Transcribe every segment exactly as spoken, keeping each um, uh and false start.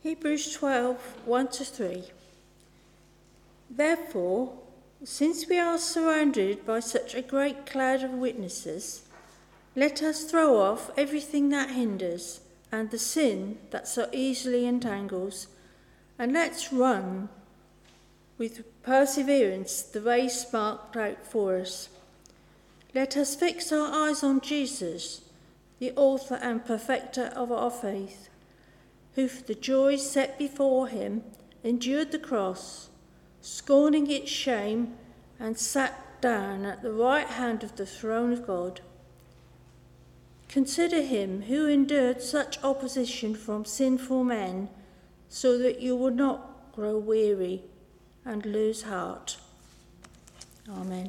Hebrews twelve, one to three. Therefore, since we are surrounded by such a great cloud of witnesses, let us throw off everything that hinders and the sin that so easily entangles, and let's run with perseverance the race marked out for us. Let us fix our eyes on Jesus, the author and perfecter of our faith, who for the joy set before him endured the cross, scorning its shame, and sat down at the right hand of the throne of God. Consider him who endured such opposition from sinful men, so that you will not grow weary and lose heart. Amen.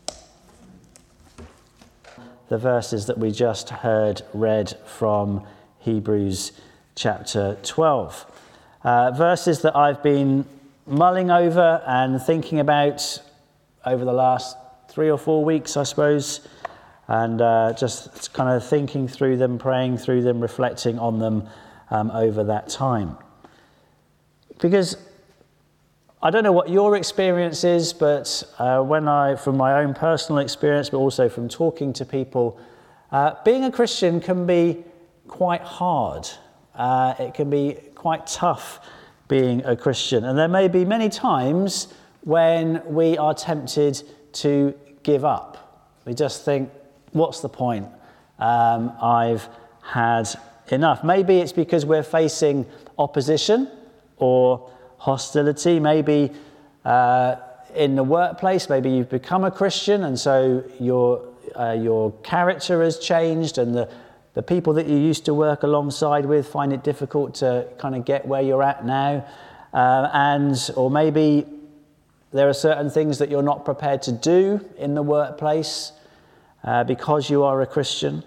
The verses that we just heard read from Hebrews chapter twelve. Uh, verses that I've been mulling over and thinking about over the last three or four weeks, I suppose, and uh, just kind of thinking through them, praying through them, reflecting on them um, over that time. Because I don't know what your experience is, but uh, when I, from my own personal experience, but also from talking to people, uh, being a Christian can be quite hard. Uh, it can be quite tough being a Christian. And there may be many times when we are tempted to give up. We just think, what's the point? Um, I've had enough. Maybe it's because we're facing opposition or hostility. Maybe uh, in the workplace, maybe you've become a Christian and so your uh, your character has changed, and the The people that you used to work alongside with find it difficult to kind of get where you're at now. Uh, and or maybe there are certain things that you're not prepared to do in the workplace uh, because you are a Christian.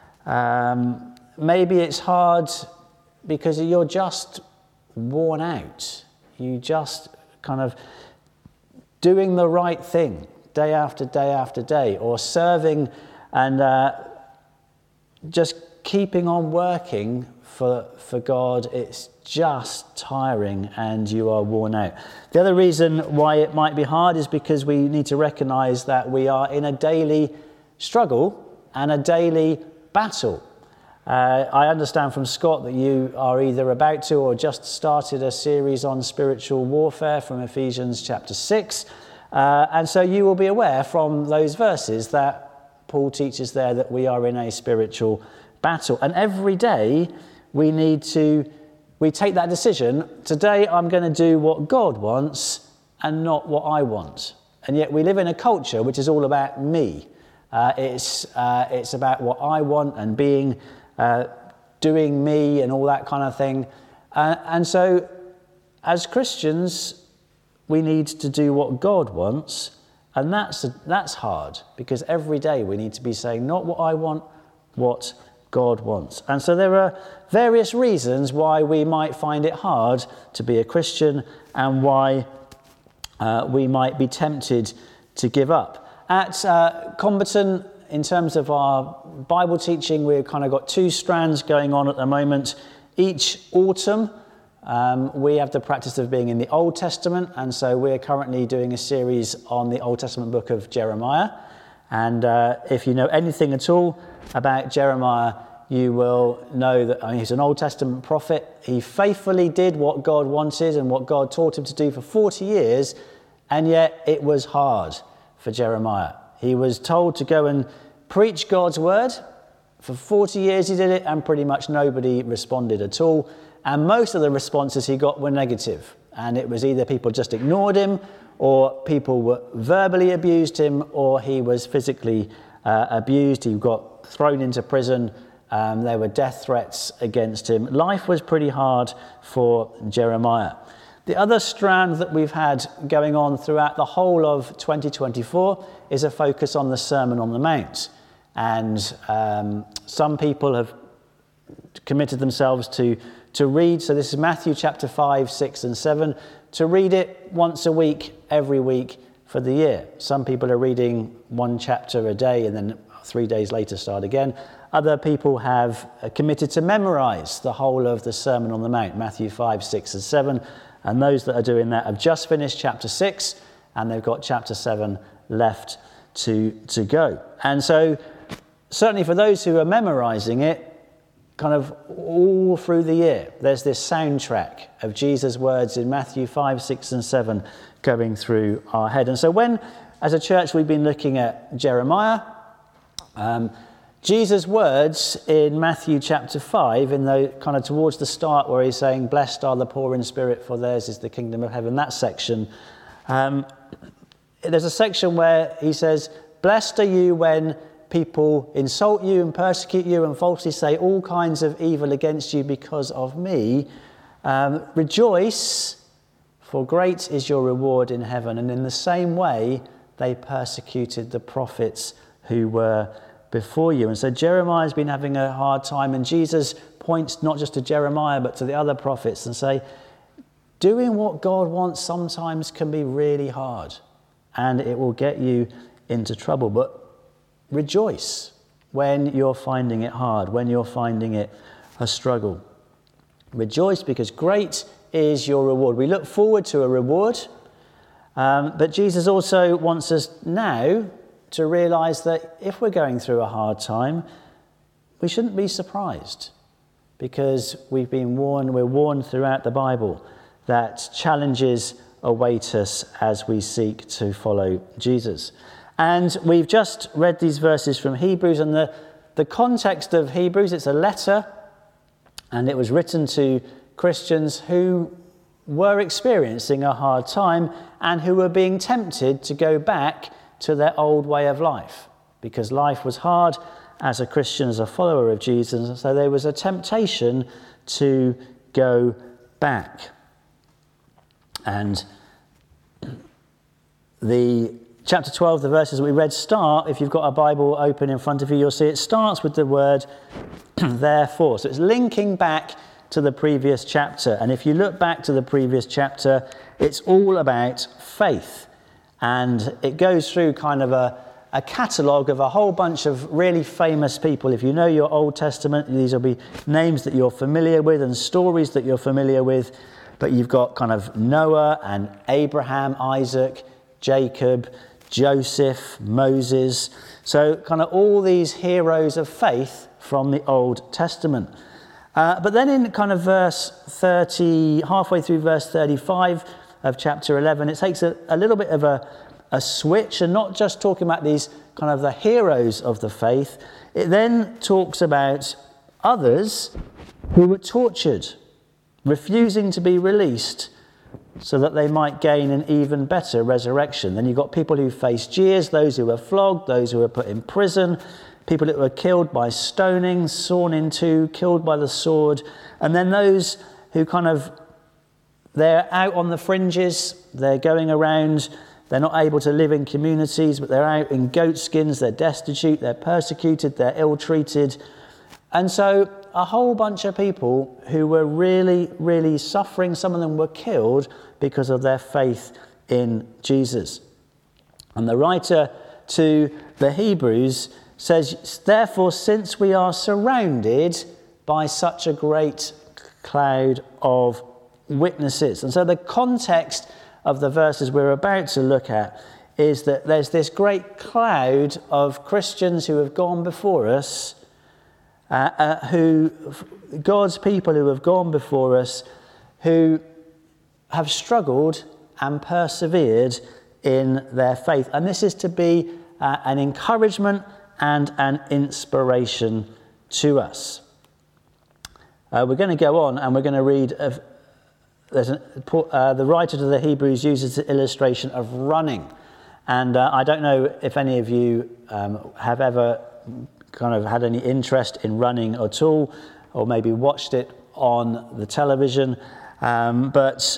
Um, maybe it's hard because you're just worn out. You just kind of doing the right thing day after day after day, or serving and uh, just keeping on working for for God. It's just tiring and you are worn out. The other reason why it might be hard is because we need to recognize that we are in a daily struggle and a daily battle. Uh, I understand from Scott that you are either about to or just started a series on spiritual warfare from Ephesians chapter six. Uh, and so you will be aware from those verses that Paul teaches there that we are in a spiritual battle. And every day we need to, we take that decision. Today I'm going to do what God wants and not what I want. And yet we live in a culture which is all about me. Uh, it's uh, it's about what I want and being, uh, doing me and all that kind of thing. Uh, and so as Christians, we need to do what God wants. And that's that's hard, because every day we need to be saying, not what I want, what God wants. And so there are various reasons why we might find it hard to be a Christian, and why uh, we might be tempted to give up. At uh, Comberton, in terms of our Bible teaching, we've kind of got two strands going on at the moment. Each autumn, Um, we have the practice of being in the Old Testament, and so we're currently doing a series on the Old Testament book of Jeremiah. And uh, if you know anything at all about Jeremiah, you will know that I mean, he's an Old Testament prophet. He faithfully did what God wanted and what God taught him to do for forty years, and yet it was hard for Jeremiah. He was told to go and preach God's word. For forty years he did it, and pretty much nobody responded at all. And most of the responses he got were negative. And it was either people just ignored him, or people were verbally abused him, or he was physically uh, abused. He got thrown into prison. Um, there were death threats against him. Life was pretty hard for Jeremiah. The other strand that we've had going on throughout the whole of twenty twenty-four is a focus on the Sermon on the Mount. And um, some people have committed themselves to to read, so this is Matthew chapter five, six and seven, to read it once a week, every week for the year. Some people are reading one chapter a day, and then three days later start again. Other people have committed to memorize the whole of the Sermon on the Mount, Matthew five, six and seven. And those that are doing that have just finished chapter six, and they've got chapter seven left to, to go. And so certainly for those who are memorizing it, kind of all through the year, there's this soundtrack of Jesus' words in Matthew five, six and seven going through our head. And so when, as a church, we've been looking at Jeremiah, um, Jesus' words in Matthew chapter five, in the kind of towards the start where he's saying, blessed are the poor in spirit, for theirs is the kingdom of heaven, that section, um, there's a section where he says, blessed are you when people insult you and persecute you and falsely say all kinds of evil against you because of me. Um, rejoice, for great is your reward in heaven. And in the same way, they persecuted the prophets who were before you. And so Jeremiah's been having a hard time, and Jesus points not just to Jeremiah, but to the other prophets and say, doing what God wants sometimes can be really hard, and it will get you into trouble. But rejoice when you're finding it hard, when you're finding it a struggle. Rejoice because great is your reward. We look forward to a reward, um, but Jesus also wants us now to realise that if we're going through a hard time, we shouldn't be surprised, because we've been warned, we're warned throughout the Bible that challenges await us as we seek to follow Jesus. And we've just read these verses from Hebrews, and the, the context of Hebrews, it's a letter, and it was written to Christians who were experiencing a hard time and who were being tempted to go back to their old way of life, because life was hard as a Christian, as a follower of Jesus, and so there was a temptation to go back. And the chapter twelve, the verses we read start, if you've got a Bible open in front of you, you'll see it starts with the word therefore. So it's linking back to the previous chapter. And if you look back to the previous chapter, it's all about faith. And it goes through kind of a, a catalogue of a whole bunch of really famous people. If you know your Old Testament, these will be names that you're familiar with and stories that you're familiar with. But you've got kind of Noah and Abraham, Isaac, Jacob, Joseph, Moses. So kind of all these heroes of faith from the Old Testament. Uh, but then in kind of verse thirty, halfway through verse thirty-five of chapter eleven, it takes a, a little bit of a, a switch, and not just talking about these kind of the heroes of the faith. It then talks about others who were tortured, refusing to be released so that they might gain an even better resurrection. Then you've got people who faced jeers, those who were flogged, those who were put in prison, people that were killed by stoning, sawn in two, killed by the sword, and then those who kind of, they're out on the fringes, they're going around, they're not able to live in communities, but they're out in goat skins, they're destitute, they're persecuted, they're ill-treated. And so a whole bunch of people who were really, really suffering. Some of them were killed because of their faith in Jesus. And the writer to the Hebrews says, therefore, since we are surrounded by such a great cloud of witnesses. And so the context of the verses we're about to look at is that there's this great cloud of Christians who have gone before us, Uh, uh, who, God's people who have gone before us, who have struggled and persevered in their faith. And this is to be uh, an encouragement and an inspiration to us. Uh, we're going to go on and we're going to read, of, there's an, uh, the writer to the Hebrews uses the illustration of running. And uh, I don't know if any of you um, have ever kind of had any interest in running at all, or maybe watched it on the television. Um, but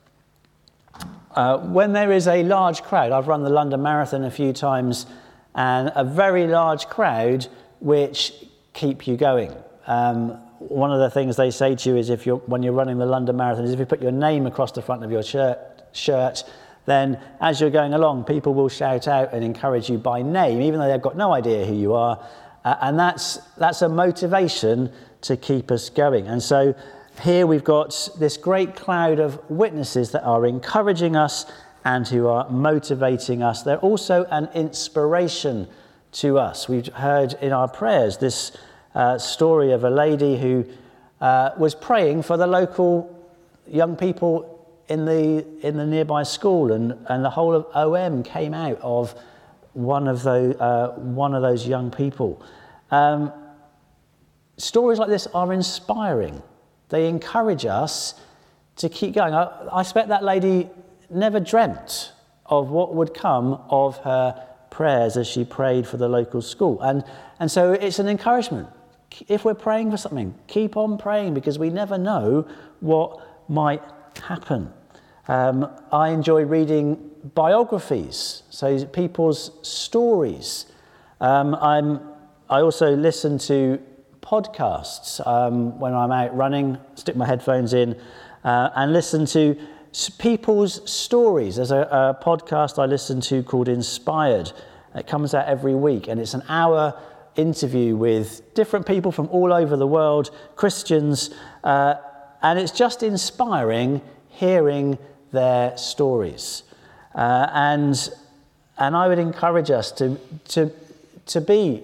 uh, when there is a large crowd, I've run the London Marathon a few times, and a very large crowd which keep you going. Um, one of the things they say to you is if you're when you're running the London Marathon is if you put your name across the front of your shirt, shirt then as you're going along, people will shout out and encourage you by name, even though they've got no idea who you are. Uh, and that's that's a motivation to keep us going. And so here we've got this great cloud of witnesses that are encouraging us and who are motivating us. They're also an inspiration to us. We've heard in our prayers this uh, story of a lady who uh, was praying for the local young people in the in the nearby school, and, and the whole of O M came out of one of those uh, one of those young people. Um, stories like this are inspiring. They encourage us to keep going. I, I expect that lady never dreamt of what would come of her prayers as she prayed for the local school. And, and so it's an encouragement. If we're praying for something, keep on praying, because we never know what might happen. Um, I enjoy reading biographies, so people's stories. Um, I'm, I also listen to podcasts um, when I'm out running, stick my headphones in uh, and listen to people's stories. There's a, a podcast I listen to called Inspired. It comes out every week, and it's an hour interview with different people from all over the world, Christians, uh, and it's just inspiring hearing their stories. Uh, and and I would encourage us to to to be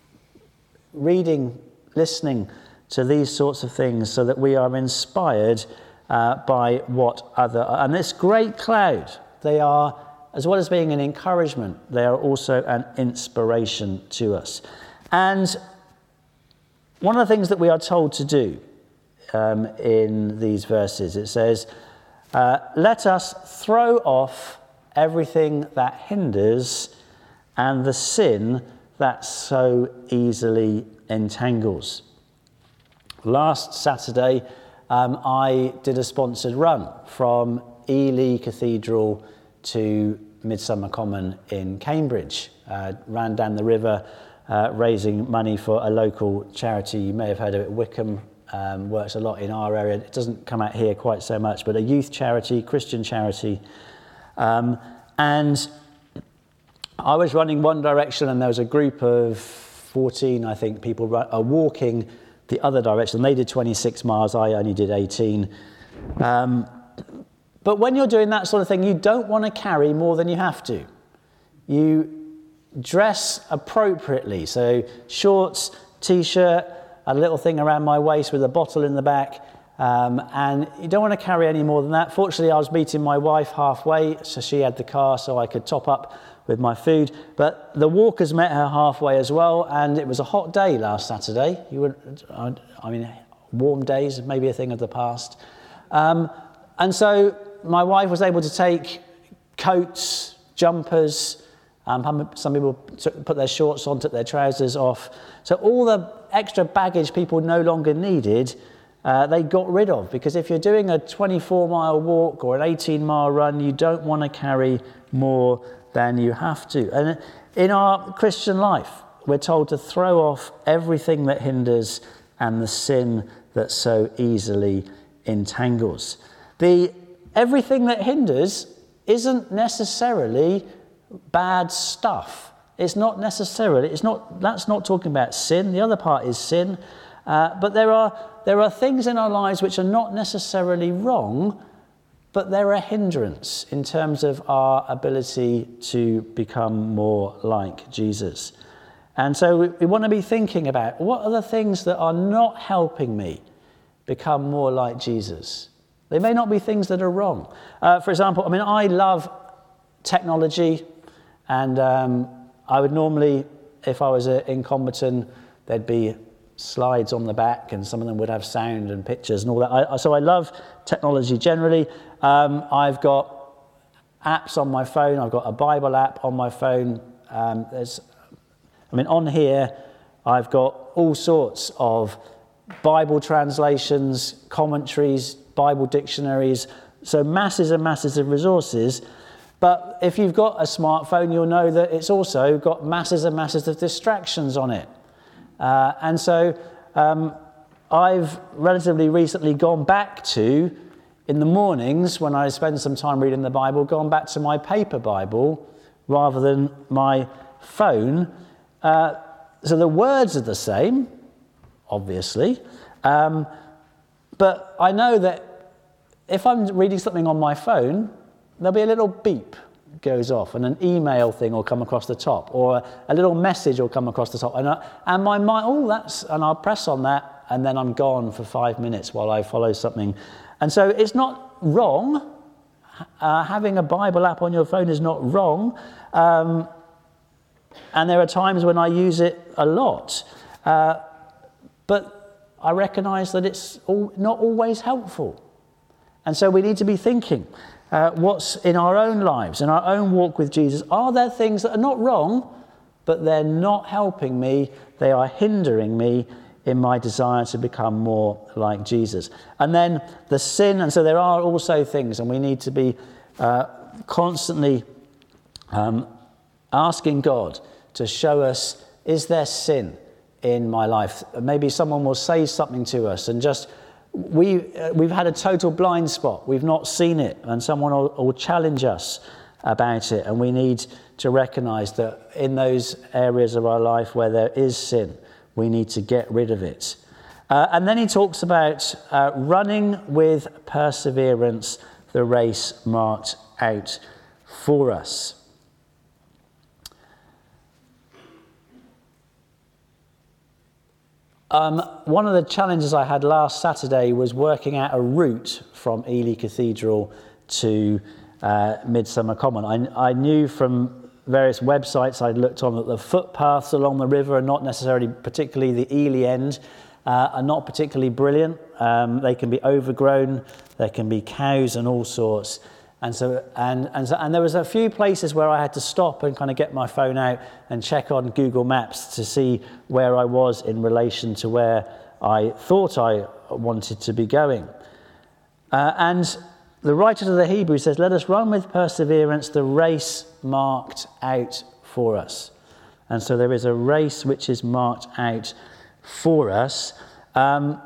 reading, listening to these sorts of things, so that we are inspired uh, by what other and this great cloud. They are, as well as being an encouragement, they are also an inspiration to us. And one of the things that we are told to do um, in these verses, it says, uh, let us throw off everything that hinders and the sin that so easily entangles. Last Saturday, um, I did a sponsored run from Ely Cathedral to Midsummer Common in Cambridge. Uh, ran down the river, uh, raising money for a local charity. You may have heard of it, Wickham. Um, works a lot in our area. It doesn't come out here quite so much, but a youth charity, Christian charity. Um, and I was running one direction, and there was a group of fourteen, I think, people run, are walking the other direction. They did twenty-six miles, I only did eighteen. Um, but when you're doing that sort of thing, you don't want to carry more than you have to. You dress appropriately. So shorts, t-shirt, a little thing around my waist with a bottle in the back, um, and you don't want to carry any more than that. Fortunately, I was meeting my wife halfway, so she had the car so I could top up with my food. But the walkers met her halfway as well, and it was a hot day last Saturday. You would, I mean, warm days, maybe a thing of the past. Um, and so my wife was able to take coats, jumpers. Um, some people took, put their shorts on, took their trousers off. So all the extra baggage people no longer needed, uh, they got rid of. Because if you're doing a twenty-four mile walk or an eighteen mile run, you don't want to carry more than you have to. And in our Christian life, we're told to throw off everything that hinders and the sin that so easily entangles. The everything that hinders isn't necessarily bad stuff. It's not necessarily, it's not, that's not talking about sin. The other part is sin. Uh, but there are there are things in our lives which are not necessarily wrong, but they're a hindrance in terms of our ability to become more like Jesus. And so we, we want to be thinking about, what are the things that are not helping me become more like Jesus? They may not be things that are wrong. Uh, for example, I mean, I love technology, and um, I would normally, if I was in Comberton, there'd be slides on the back, and some of them would have sound and pictures and all that. I, so I love technology generally. Um, I've got apps on my phone. I've got a Bible app on my phone. Um, there's, I mean, on here, I've got all sorts of Bible translations, commentaries, Bible dictionaries, so masses and masses of resources. But if you've got a smartphone, you'll know that it's also got masses and masses of distractions on it. Uh, and so um, I've relatively recently gone back to in the mornings when I spend some time reading the Bible, gone back to my paper Bible rather than my phone. Uh, so the words are the same, obviously, um, but I know that if I'm reading something on my phone, there'll be a little beep goes off and an email thing will come across the top, or a, a little message will come across the top, and, I, and my mind, oh, that's, and I'll press on that, and then I'm gone for five minutes while I follow something. And so it's not wrong. Uh, having a Bible app on your phone is not wrong. Um, and there are times when I use it a lot. Uh, but I recognise that it's all, not always helpful. And so we need to be thinking, uh, what's in our own lives, in our own walk with Jesus? Are there things that are not wrong, but they're not helping me? They are hindering me in my desire to become more like Jesus. And then the sin, and so there are also things, and we need to be uh, constantly um, asking God to show us, is there sin in my life? Maybe someone will say something to us and just, we, uh, we've had a total blind spot, we've not seen it, and someone will, will challenge us about it, and we need to recognise that in those areas of our life where there is sin, we need to get rid of it. Uh, and then he talks about uh, running with perseverance the race marked out for us. Um, one of the challenges I had last Saturday was working out a route from Ely Cathedral to uh, Midsummer Common. I, I knew from various websites I'd looked on that the footpaths along the river are not necessarily, particularly the Ely end, uh, are not particularly brilliant. Um, they can be overgrown, there can be cows and all sorts. And so, and, and so, and there was a few places where I had to stop and kind of get my phone out and check on Google Maps to see where I was in relation to where I thought I wanted to be going. Uh, and the writer to the Hebrews says, let us run with perseverance the race marked out for us. And so there is a race which is marked out for us. Um,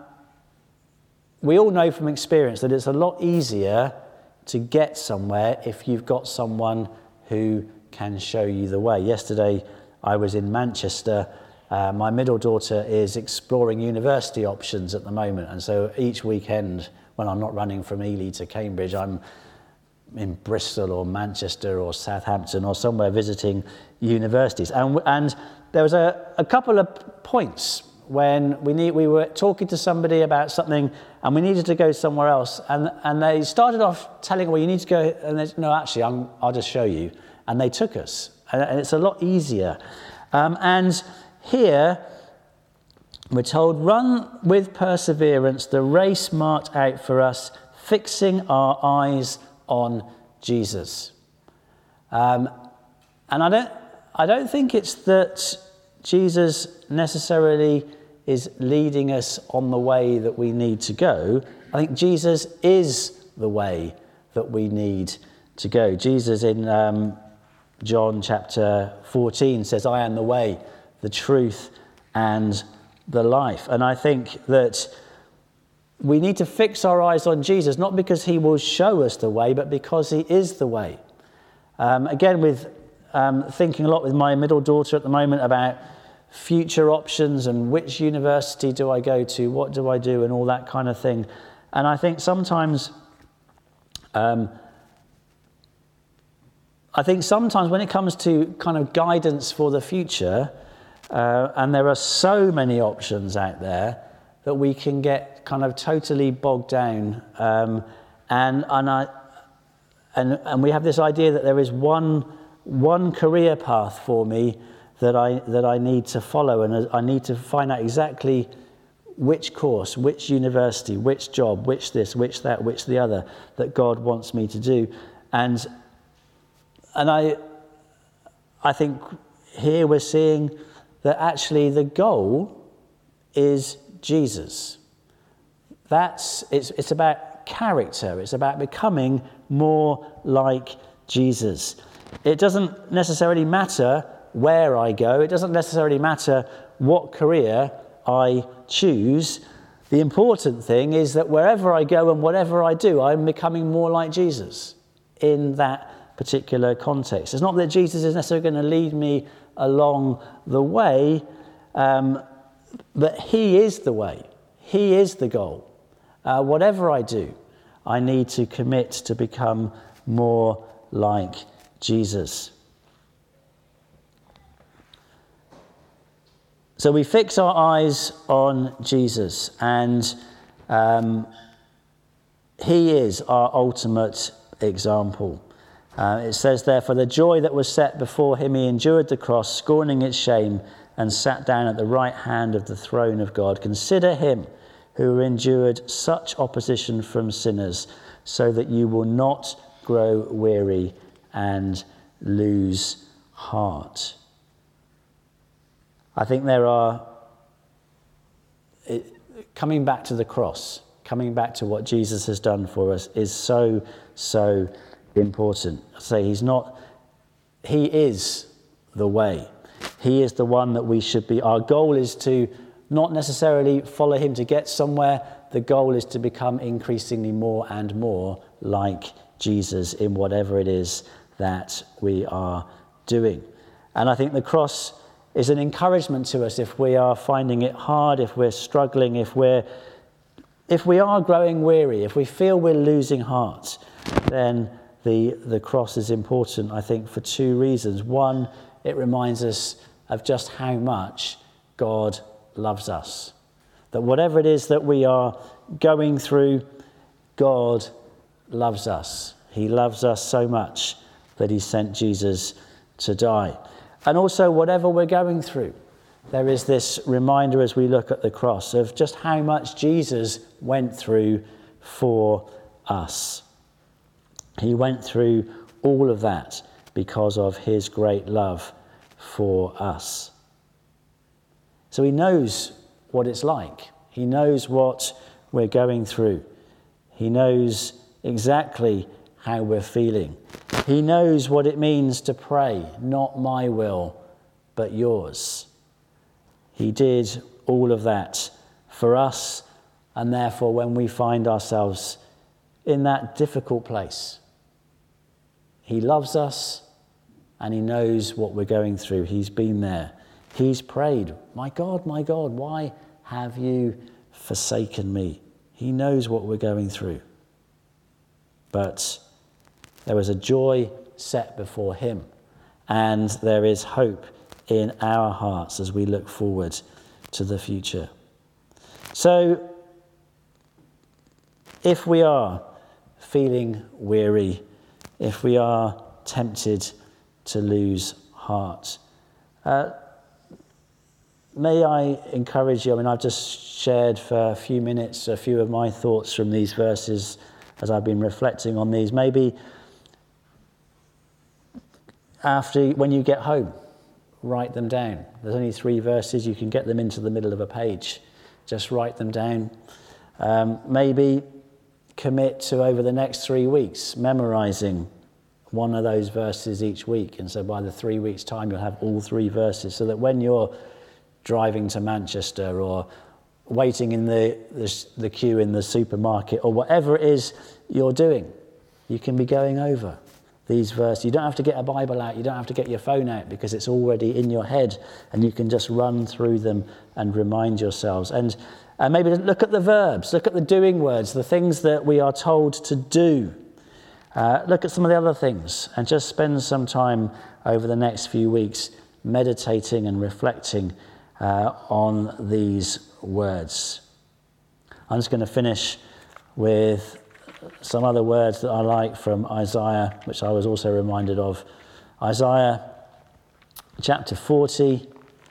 we all know from experience that it's a lot easier to get somewhere if you've got someone who can show you the way. Yesterday I was in Manchester. Uh, my middle daughter is exploring university options at the moment, and so each weekend when I'm not running from Ely to Cambridge, I'm in Bristol or Manchester or Southampton or somewhere visiting universities. And, and there was a, a couple of points when we need, we were talking to somebody about something and we needed to go somewhere else. And, and they started off telling, well, you need to go. And they said, no, actually, I'm, I'll just show you. And they took us. And, and it's a lot easier. Um, and here, we're told, run with perseverance the race marked out for us, fixing our eyes on Jesus. Um, and I don't, I don't think it's that Jesus necessarily is leading us on the way that we need to go. I think Jesus is the way that we need to go. Jesus in um, John chapter fourteen says, I am the way, the truth, and the life. And I think that we need to fix our eyes on Jesus, not because he will show us the way, but because he is the way. Um, again, with um, thinking a lot with my middle daughter at the moment about future options and which university do I go to, what do I do, and all that kind of thing. And I think sometimes, um, I think sometimes when it comes to kind of guidance for the future, uh, and there are so many options out there, that we can get kind of totally bogged down, um, and and I and and we have this idea that there is one one career path for me that I that I need to follow, and I need to find out exactly which course, which university, which job, which this, which that, which the other that God wants me to do, and and I I think here we're seeing that actually the goal is Jesus. That's it's it's about character. It's about becoming more like Jesus. It doesn't necessarily matter where I go. It doesn't necessarily matter what career I choose. The important thing is that wherever I go and whatever I do, I'm becoming more like Jesus in that particular context. It's not that Jesus is necessarily going to lead me along the way, um, but he is the way. He is the goal. Uh, whatever I do, I need to commit to become more like Jesus. So we fix our eyes on Jesus, and um, he is our ultimate example. Uh, it says there, for the joy that was set before him, he endured the cross, scorning its shame, and sat down at the right hand of the throne of God. Consider him who endured such opposition from sinners, so that you will not grow weary and lose heart. I think there are, it, coming back to the cross, coming back to what Jesus has done for us is so, so important. I say he's not, he is the way. He is the one that we should be. Our goal is to not necessarily follow him to get somewhere. The goal is to become increasingly more and more like Jesus in whatever it is that we are doing. And I think the cross is an encouragement to us if we are finding it hard, if we're struggling, if we're if we are growing weary, if we feel we're losing heart, then the the cross is important, I think, for two reasons. One, it reminds us of just how much God loves us. That whatever it is that we are going through, God loves us. He loves us so much that he sent Jesus to die. And also, whatever we're going through, there is this reminder as we look at the cross of just how much Jesus went through for us. He went through all of that because of his great love for us. So he knows what it's like. He knows what we're going through. He knows exactly how we're feeling. He knows what it means to pray, not my will, but yours. He did all of that for us, and therefore when we find ourselves in that difficult place, he loves us and he knows what we're going through. He's been there. He's prayed, my God, my God, why have you forsaken me? He knows what we're going through. But there was a joy set before him, and there is hope in our hearts as we look forward to the future. So, if we are feeling weary, if we are tempted to lose heart, uh, may I encourage you, I mean, I've just shared for a few minutes a few of my thoughts from these verses as I've been reflecting on these. Maybe after, when you get home, write them down. There's only three verses. You can get them into the middle of a page. Just write them down. Um, maybe commit to, over the next three weeks, memorizing one of those verses each week. And so by the three weeks' time, you'll have all three verses, so that when you're driving to Manchester or waiting in the, the, the queue in the supermarket or whatever it is you're doing, you can be going over these verses. You don't have to get a Bible out. You don't have to get your phone out, because it's already in your head and you can just run through them and remind yourselves. And, and maybe look at the verbs, look at the doing words, the things that we are told to do. Uh, look at some of the other things and just spend some time over the next few weeks meditating and reflecting uh, on these words. I'm just going to finish with some other words that I like from Isaiah, which I was also reminded of. Isaiah chapter forty.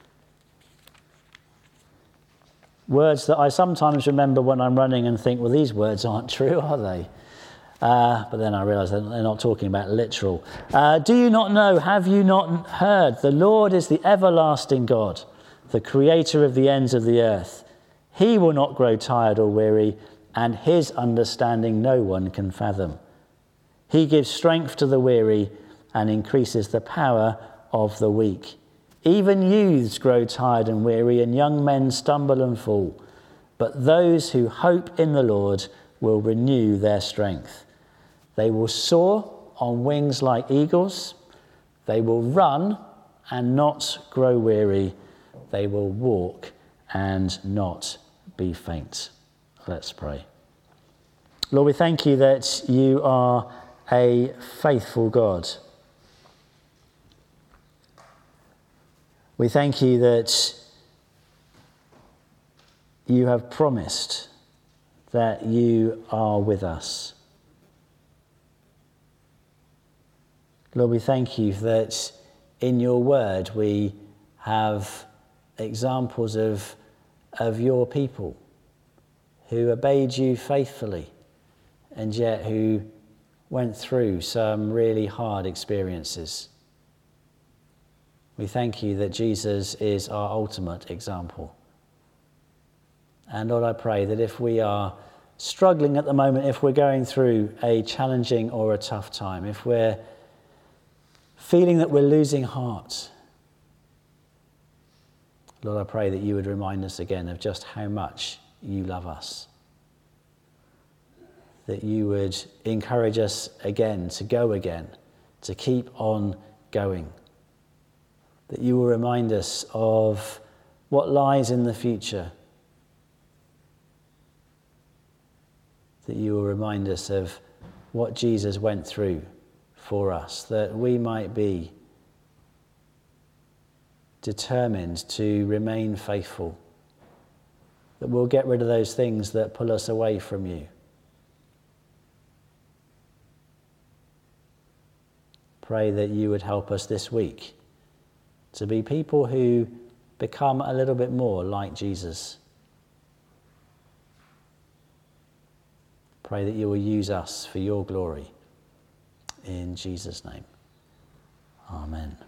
Words that I sometimes remember when I'm running and think, well, these words aren't true, are they? Uh, but then I realise they're not talking about literal. Uh, Do you not know, have you not heard? The Lord is the everlasting God, the creator of the ends of the earth. He will not grow tired or weary, and his understanding no one can fathom. He gives strength to the weary and increases the power of the weak. Even youths grow tired and weary, and young men stumble and fall. But those who hope in the Lord will renew their strength. They will soar on wings like eagles. They will run and not grow weary. They will walk and not be faint. Let's pray. Lord, we thank you that you are a faithful God. We thank you that you have promised that you are with us. Lord, we thank you that in your word we have examples of, of your people who obeyed you faithfully and yet who went through some really hard experiences. We thank you that Jesus is our ultimate example. And Lord, I pray that if we are struggling at the moment, if we're going through a challenging or a tough time, if we're feeling that we're losing heart, Lord, I pray that you would remind us again of just how much you love us. That you would encourage us again to go again, to keep on going. That you will remind us of what lies in the future. That you will remind us of what Jesus went through for us, that we might be determined to remain faithful, that we'll get rid of those things that pull us away from you. Pray that you would help us this week to be people who become a little bit more like Jesus. Pray that you will use us for your glory. In Jesus' name, amen.